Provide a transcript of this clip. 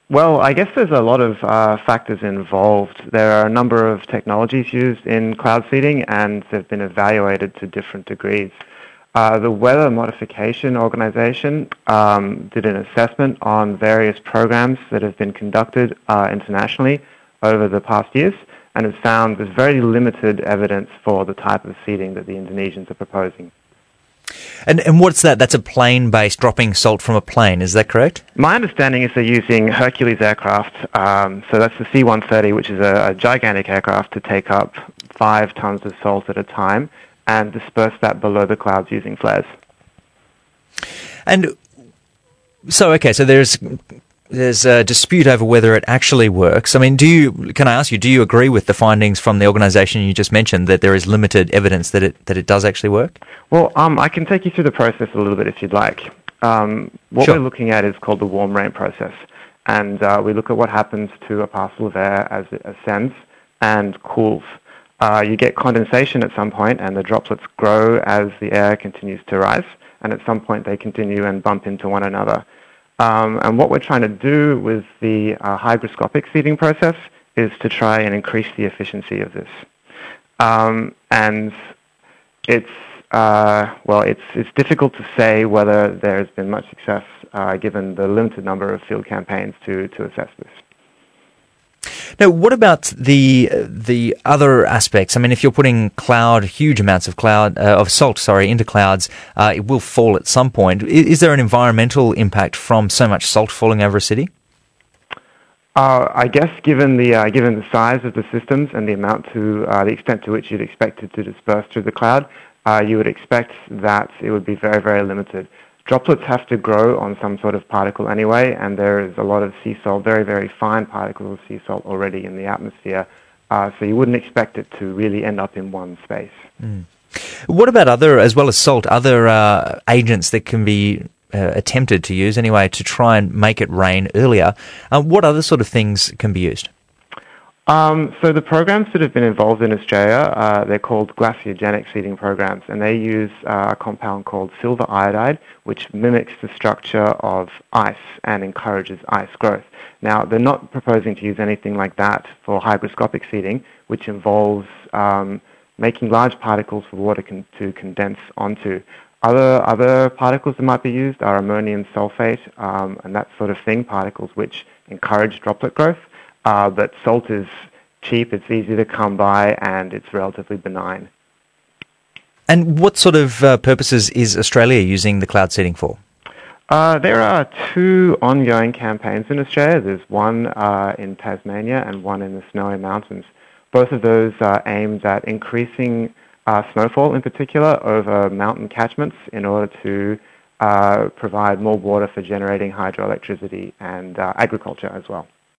Well, I guess there's a lot of factors involved. There are a number of technologies used in cloud seeding, and they've been evaluated to different degrees. The Weather Modification Organization did an assessment on various programs that have been conducted internationally over the past years, and has found there's very limited evidence for the type of seeding that the Indonesians are proposing. And what's that? That's a plane-based dropping salt from a plane, is that correct? My understanding is they're using Hercules aircraft, so that's the C-130, which is a gigantic aircraft to take up 5 tons of salt at a time and disperse that below the clouds using flares. And so there's a dispute over whether it actually works. I mean, can I ask you, do you agree with the findings from the organisation you just mentioned that there is limited evidence that it does actually work? Well, I can take you through the process a little bit if you'd like. What Sure. we're looking at is called the warm rain process, and we look at what happens to a parcel of air as it ascends and cools. You get condensation at some point, and the droplets grow as the air continues to rise, and at some point they continue and bump into one another. And what we're trying to do with the hygroscopic seeding process is to try and increase the efficiency of this. And it's difficult to say whether there has been much success given the limited number of field campaigns to assess this. Now, what about the other aspects? I mean, if you're putting huge amounts of salt, into clouds, it will fall at some point. Is there an environmental impact from so much salt falling over a city? I guess given the size of the systems and the extent to which you'd expect it to disperse through the cloud, you would expect that it would be very, very limited. Droplets have to grow on some sort of particle anyway, and there is a lot of sea salt, very, very fine particles of sea salt already in the atmosphere, so you wouldn't expect it to really end up in one space. Mm. What about as well as salt, other agents that can be attempted to use anyway to try and make it rain earlier? What other sort of things can be used? So the programs that have been involved in Australia, they're called glaciogenic seeding programs, and they use a compound called silver iodide, which mimics the structure of ice and encourages ice growth. Now, they're not proposing to use anything like that for hygroscopic seeding, which involves making large particles for water to condense onto. Other particles that might be used are ammonium sulfate and that sort of thing, particles which encourage droplet growth. But salt is cheap, it's easy to come by, and it's relatively benign. And what sort of purposes is Australia using the cloud seeding for? There are 2 ongoing campaigns in Australia. There's one in Tasmania and one in the Snowy Mountains. Both of those are aimed at increasing snowfall in particular over mountain catchments in order to provide more water for generating hydroelectricity and agriculture as well.